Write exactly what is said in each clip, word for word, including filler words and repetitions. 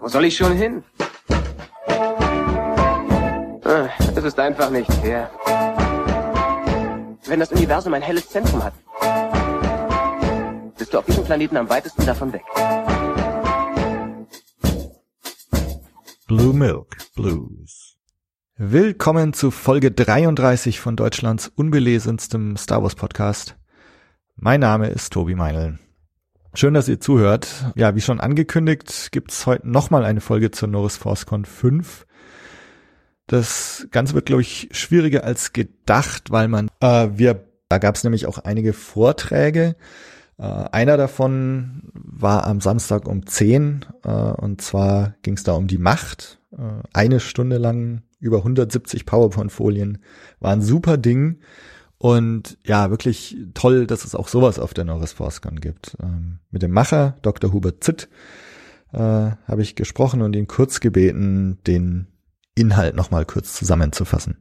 Wo soll ich schon hin? Ah, es ist einfach nicht fair. Wenn das Universum ein helles Zentrum hat, bist du auf diesem Planeten am weitesten davon weg. Blue Milk Blues. Willkommen zu Folge dreiunddreißig von Deutschlands unbelesenstem Star Wars Podcast. Mein Name ist Tobi Meinl. Schön, dass ihr zuhört. Ja, wie schon angekündigt, gibt's heute nochmal eine Folge zur Norris ForceCon fünf. Das Ganze wird, glaube ich, schwieriger als gedacht, weil man, äh, wir, da gab's nämlich auch einige Vorträge. Äh, einer davon war am Samstag um zehn, äh, und zwar ging's da um die Macht. Äh, eine Stunde lang, über hundertsiebzig PowerPoint-Folien, war ein super Ding. Und ja, wirklich toll, dass es auch sowas auf der Norris ForceCon gibt. Ähm, mit dem Macher, Doktor Hubert Zitt, äh, habe ich gesprochen und ihn kurz gebeten, den Inhalt nochmal kurz zusammenzufassen.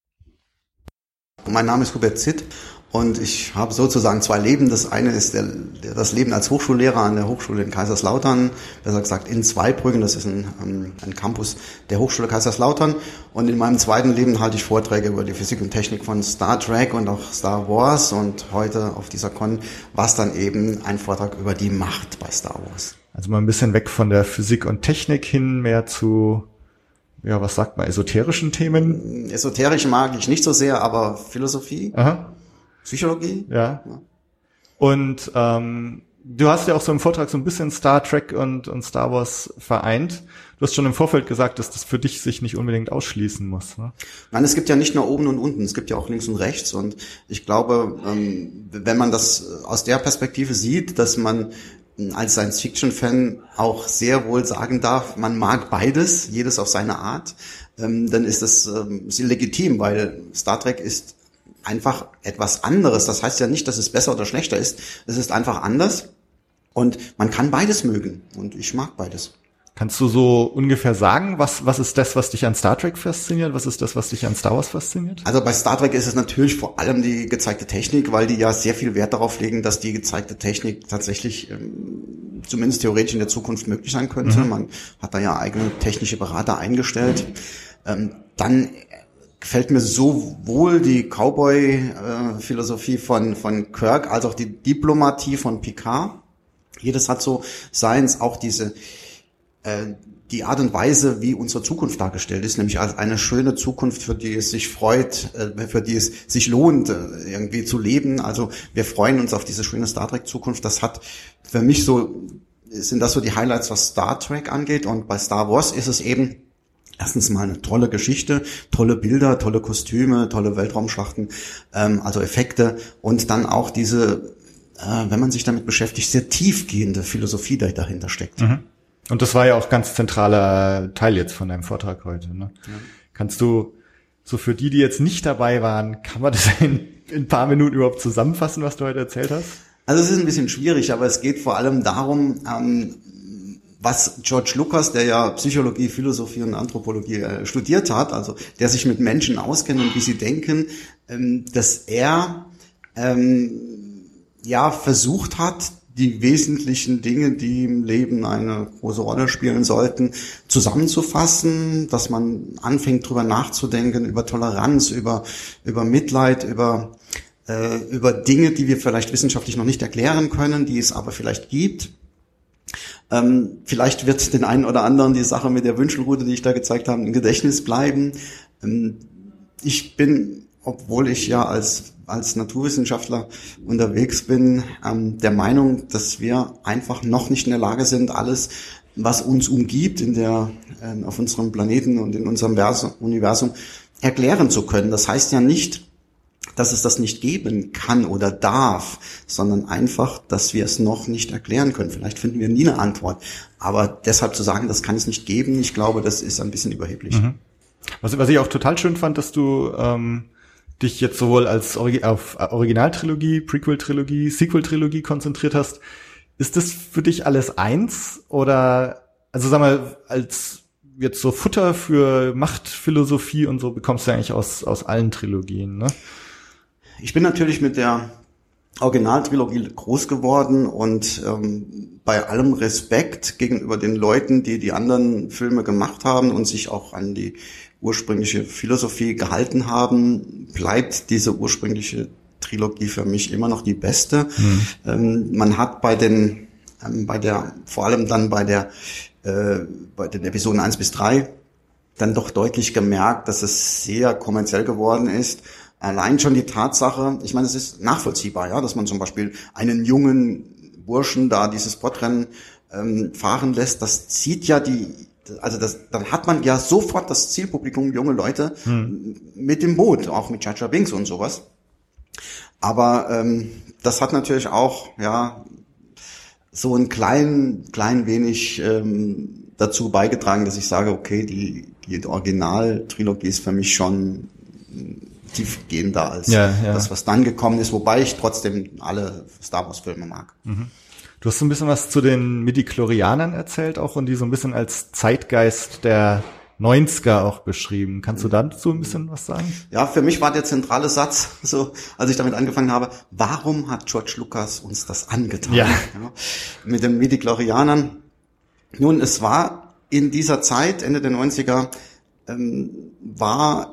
Mein Name ist Hubert Zitt und ich habe sozusagen zwei Leben. Das eine ist der, der, das Leben als Hochschullehrer an der Hochschule in Kaiserslautern, besser gesagt in Zweibrücken, das ist ein, ein Campus der Hochschule Kaiserslautern. Und in meinem zweiten Leben halte ich Vorträge über die Physik und Technik von Star Trek und auch Star Wars. Und heute auf dieser Con war es dann eben ein Vortrag über die Macht bei Star Wars. Also mal ein bisschen weg von der Physik und Technik hin, mehr zu, ja, was sagt man, esoterischen Themen? Esoterisch mag ich nicht so sehr, aber Philosophie, Aha. Psychologie. Ja. ja. Und ähm, du hast ja auch so im Vortrag so ein bisschen Star Trek und, und Star Wars vereint. Du hast schon im Vorfeld gesagt, dass das für dich sich nicht unbedingt ausschließen muss, ne? Nein, es gibt ja nicht nur oben und unten, es gibt ja auch links und rechts. Und ich glaube, ähm, wenn man das aus der Perspektive sieht, dass man als Science-Fiction-Fan auch sehr wohl sagen darf, man mag beides, jedes auf seine Art, ähm, dann ist das ähm, sehr legitim, weil Star Trek ist einfach etwas anderes. Das heißt ja nicht, dass es besser oder schlechter ist. Es ist einfach anders und man kann beides mögen und ich mag beides. Kannst du so ungefähr sagen, was was ist das, was dich an Star Trek fasziniert? Was ist das, was dich an Star Wars fasziniert? Also bei Star Trek ist es natürlich vor allem die gezeigte Technik, weil die ja sehr viel Wert darauf legen, dass die gezeigte Technik tatsächlich ähm, zumindest theoretisch in der Zukunft möglich sein könnte. Mhm. Man hat da ja eigene technische Berater eingestellt. Ähm, dann gefällt mir sowohl die Cowboy-Philosophie von von Kirk als auch die Diplomatie von Picard. Jedes hat so seins, auch diese äh, die Art und Weise, wie unsere Zukunft dargestellt ist, nämlich als eine schöne Zukunft, für die es sich freut, äh, für die es sich lohnt, äh, irgendwie zu leben. Also wir freuen uns auf diese schöne Star Trek-Zukunft. Das hat für mich so, sind das so die Highlights, was Star Trek angeht. Und bei Star Wars ist es eben erstens mal eine tolle Geschichte, tolle Bilder, tolle Kostüme, tolle Weltraumschlachten, ähm, also Effekte und dann auch diese, äh, wenn man sich damit beschäftigt, sehr tiefgehende Philosophie, die dahinter steckt. Mhm. Und das war ja auch ganz zentraler Teil jetzt von deinem Vortrag heute, ne? Ja. Kannst du, so für die, die jetzt nicht dabei waren, kann man das in, in ein paar Minuten überhaupt zusammenfassen, was du heute erzählt hast? Also es ist ein bisschen schwierig, aber es geht vor allem darum, ähm, was George Lucas, der ja Psychologie, Philosophie und Anthropologie äh, studiert hat, also der sich mit Menschen auskennt und wie sie denken, ähm, dass er ähm, ja versucht hat, die wesentlichen Dinge, die im Leben eine große Rolle spielen sollten, zusammenzufassen, dass man anfängt, drüber nachzudenken, über Toleranz, über über Mitleid, über äh, über Dinge, die wir vielleicht wissenschaftlich noch nicht erklären können, die es aber vielleicht gibt. Ähm, vielleicht wird den einen oder anderen die Sache mit der Wünschelrute, die ich da gezeigt habe, im Gedächtnis bleiben. Ähm, ich bin, obwohl ich ja als als Naturwissenschaftler unterwegs bin, ähm, der Meinung, dass wir einfach noch nicht in der Lage sind, alles, was uns umgibt in der äh, auf unserem Planeten und in unserem Universum erklären zu können. Das heißt ja nicht, dass es das nicht geben kann oder darf, sondern einfach, dass wir es noch nicht erklären können. Vielleicht finden wir nie eine Antwort. Aber deshalb zu sagen, das kann es nicht geben, ich glaube, das ist ein bisschen überheblich. Mhm. Was, was ich auch total schön fand, dass du ähm, dich jetzt sowohl als Origi- auf Originaltrilogie, Prequel-Trilogie, Sequel-Trilogie konzentriert hast. Ist das für dich alles eins? Oder, also sag mal, als jetzt so Futter für Machtphilosophie und so bekommst du eigentlich aus aus allen Trilogien, ne? Ich bin natürlich mit der Originaltrilogie groß geworden und ähm, bei allem Respekt gegenüber den Leuten, die die anderen Filme gemacht haben und sich auch an die ursprüngliche Philosophie gehalten haben, bleibt diese ursprüngliche Trilogie für mich immer noch die beste. Mhm. Ähm, man hat bei den, ähm, bei der, vor allem dann bei der, äh, bei den Episoden eins bis drei dann doch deutlich gemerkt, dass es sehr kommerziell geworden ist. Allein schon die Tatsache, ich meine, es ist nachvollziehbar, ja, dass man zum Beispiel einen jungen Burschen da dieses Sportrennen ähm, fahren lässt, das zieht ja die, also das, dann hat man ja sofort das Zielpublikum, junge Leute, hm. mit dem Boot, auch mit Jar Jar Binks und sowas. Aber ähm, das hat natürlich auch, ja, so ein klein, klein wenig ähm, dazu beigetragen, dass ich sage, okay, die, die Originaltrilogie ist für mich schon tiefgehender als ja, ja. das, was dann gekommen ist, wobei ich trotzdem alle Star Wars Filme mag. Mhm. Du hast so ein bisschen was zu den Midi-Chlorianern erzählt auch und die so ein bisschen als Zeitgeist der neunziger auch beschrieben. Kannst du dazu ein bisschen was sagen? Ja, für mich war der zentrale Satz, so als ich damit angefangen habe, warum hat George Lucas uns das angetan? Ja. Ja, mit den Midi-Chlorianern. Nun, es war in dieser Zeit, Ende der neunziger, ähm, war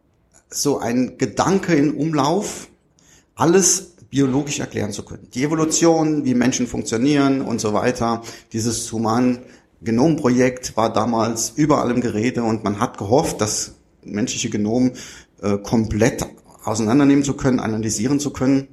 so ein Gedanke in Umlauf, alles biologisch erklären zu können. Die Evolution, wie Menschen funktionieren und so weiter. Dieses Human-Genom-Projekt war damals überall im Gerede und man hat gehofft, das menschliche Genom äh, komplett auseinandernehmen zu können, analysieren zu können.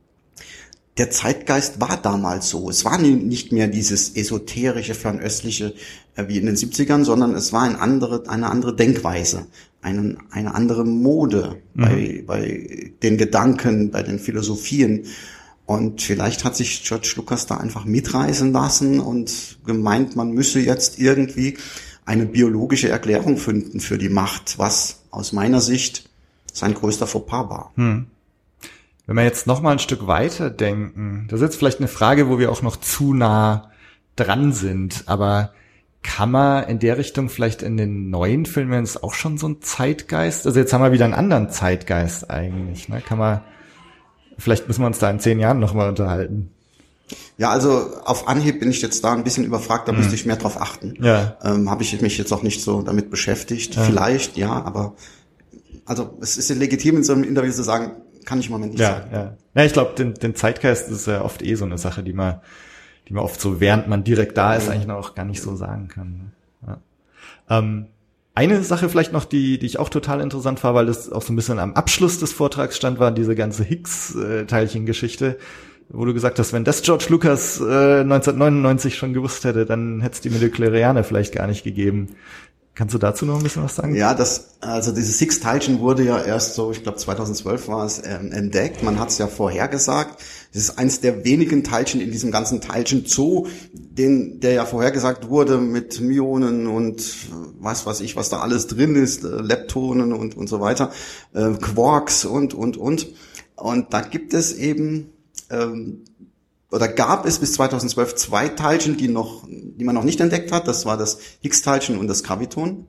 Der Zeitgeist war damals so. Es war nicht mehr dieses esoterische, fernöstliche äh, wie in den siebzigern, sondern es war ein andere, eine andere Denkweise, eine, eine andere Mode mhm. bei, bei den Gedanken, bei den Philosophien. Und vielleicht hat sich George Lucas da einfach mitreißen lassen und gemeint, man müsse jetzt irgendwie eine biologische Erklärung finden für die Macht, was aus meiner Sicht sein größter Fauxpas war. Hm. Wenn wir jetzt noch mal ein Stück weiter denken, das ist jetzt vielleicht eine Frage, wo wir auch noch zu nah dran sind, aber kann man in der Richtung vielleicht in den neuen Filmen ist auch schon so ein Zeitgeist? Also jetzt haben wir wieder einen anderen Zeitgeist eigentlich, ne? Kann man, vielleicht müssen wir uns da in zehn Jahren noch mal unterhalten. Ja, also auf Anhieb bin ich jetzt da ein bisschen überfragt, da hm. müsste ich mehr drauf achten. Ja. Ähm, habe ich mich jetzt auch nicht so damit beschäftigt. Ja. Vielleicht, ja, aber also es ist ja legitim in so einem Interview zu sagen, kann ich im Moment nicht ja, sagen. Ja, ja. Ich glaube, den, den Zeitgeist ist ja oft eh so eine Sache, die man, die man oft so, während man direkt da ist, eigentlich noch gar nicht so sagen kann. Ja. Ähm, eine Sache vielleicht noch, die, die ich auch total interessant war, weil das auch so ein bisschen am Abschluss des Vortrags stand, war diese ganze Higgs-Teilchen-Geschichte, wo du gesagt hast, wenn das George Lucas äh, neunzehnhundertneunundneunzig schon gewusst hätte, dann hätte es die Midi-Chlorianer vielleicht gar nicht gegeben. Kannst du dazu noch ein bisschen was sagen? Ja, das, also dieses Higgs-Teilchen wurde ja erst so, ich glaube zweitausendzwölf war es, ähm, entdeckt. Man hat es ja vorhergesagt. Das ist eins der wenigen Teilchen in diesem ganzen Teilchen-Zoo, den, der ja vorhergesagt wurde mit Myonen und was weiß ich, was da alles drin ist, äh, Leptonen und und so weiter, äh, Quarks und und und. Und da gibt es eben ähm, oder gab es bis zweitausendzwölf zwei Teilchen, die noch, die man noch nicht entdeckt hat. Das war das Higgs-Teilchen und das Graviton.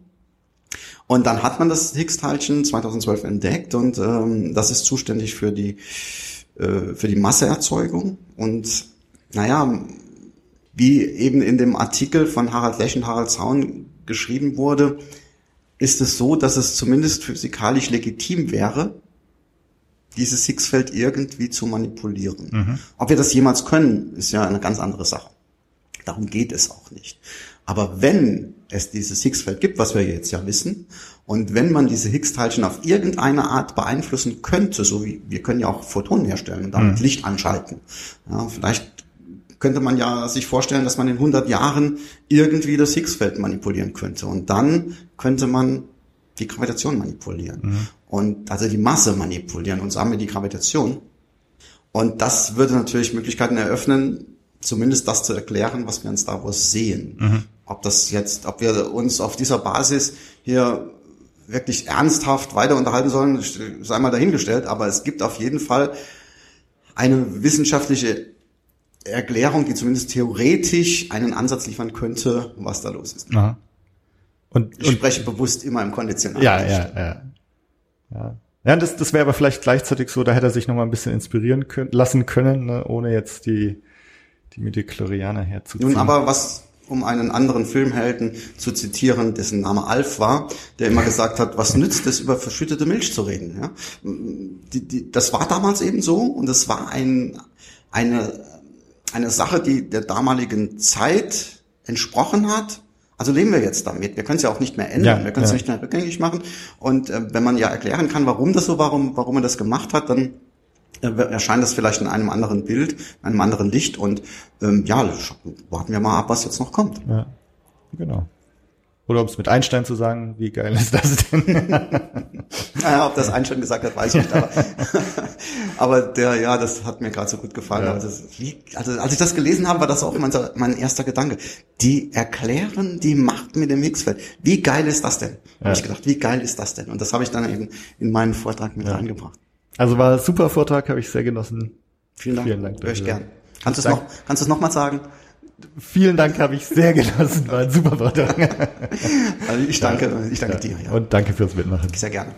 Und dann hat man das Higgs-Teilchen zweitausendzwölf entdeckt und ähm, das ist zuständig für die äh, für die Masseerzeugung. Und naja, wie eben in dem Artikel von Harald Lesch und Harald Zaun geschrieben wurde, ist es so, dass es zumindest physikalisch legitim wäre, dieses Higgs-Feld irgendwie zu manipulieren. Mhm. Ob wir das jemals können, ist ja eine ganz andere Sache. Darum geht es auch nicht. Aber wenn es dieses Higgs-Feld gibt, was wir jetzt ja wissen, und wenn man diese Higgs-Teilchen auf irgendeine Art beeinflussen könnte, so wie wir können ja auch Photonen herstellen und damit mhm. Licht anschalten. Ja, vielleicht könnte man ja sich vorstellen, dass man in hundert Jahren irgendwie das Higgs-Feld manipulieren könnte. Und dann könnte man die Gravitation manipulieren. Mhm. Und also die Masse manipulieren und damit die Gravitation. Und das würde natürlich Möglichkeiten eröffnen, zumindest das zu erklären, was wir in Star Wars sehen. Mhm. Ob das jetzt, ob wir uns auf dieser Basis hier wirklich ernsthaft weiter unterhalten sollen, sei mal dahingestellt. Aber es gibt auf jeden Fall eine wissenschaftliche Erklärung, die zumindest theoretisch einen Ansatz liefern könnte, was da los ist. Aha. Und, ich spreche und, bewusst immer im Konditionalen. Ja, ja, ja. Ja, ja, das, das wäre aber vielleicht gleichzeitig so, da hätte er sich noch mal ein bisschen inspirieren können, lassen können, ne, ohne jetzt die die Midichlorianer herzuziehen. Nun aber was, um einen anderen Filmhelden zu zitieren, dessen Name Alf war, der immer gesagt hat, was nützt es, über verschüttete Milch zu reden? Ja? Die, die, das war damals eben so und es war ein, eine, eine Sache, die der damaligen Zeit entsprochen hat. Also leben wir jetzt damit. Wir können es ja auch nicht mehr ändern. Ja, wir können es ja. nicht mehr rückgängig machen. Und äh, wenn man ja erklären kann, warum das so war, warum, warum er das gemacht hat, dann äh, erscheint das vielleicht in einem anderen Bild, in einem anderen Licht. Und ähm, ja, warten wir mal ab, was jetzt noch kommt. Ja, genau. Oder um es mit Einstein zu sagen, wie geil ist das denn? Naja, ob das Einstein gesagt hat, weiß ich nicht. Aber, aber der, ja, das hat mir gerade so gut gefallen. Ja. Also, wie, also als ich das gelesen habe, war das auch mein, mein erster Gedanke. Die erklären die Macht mit dem Higgsfeld. Wie geil ist das denn? Ja. Habe ich gedacht, wie geil ist das denn? Und das habe ich dann eben in meinen Vortrag mit ja. reingebracht. Also war ein super Vortrag, habe ich sehr genossen. Vielen Dank. Vielen Dank. Hör ich gern. Kannst du es noch, kannst du es noch mal sagen? Vielen Dank, habe ich sehr genossen. War ein super Vortrag. Also ich danke, ich danke ja. dir. Ja. Und danke fürs Mitmachen. Sehr gerne.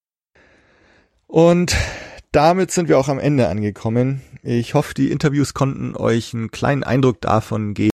Und damit sind wir auch am Ende angekommen. Ich hoffe, die Interviews konnten euch einen kleinen Eindruck davon geben,